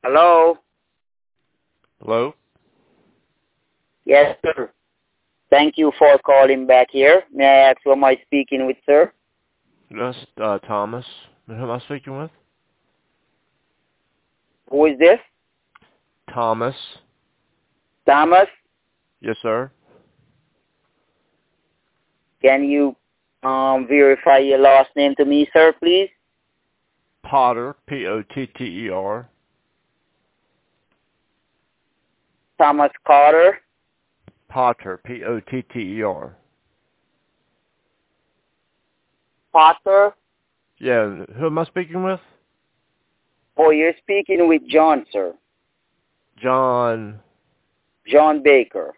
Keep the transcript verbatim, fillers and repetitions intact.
Hello? Hello? Yes, sir. Thank you for calling back here. May I ask who am I speaking with, sir? Yes, uh, Thomas. Who am I speaking with? Who is this? Thomas. Thomas? Yes, sir. Can you um, verify your last name to me, sir, please? Potter, P O T T E R. Thomas Carter? Potter, P O T T E R. Potter? Yeah, who am I speaking with? Oh, you're speaking with John, sir. John. John Baker.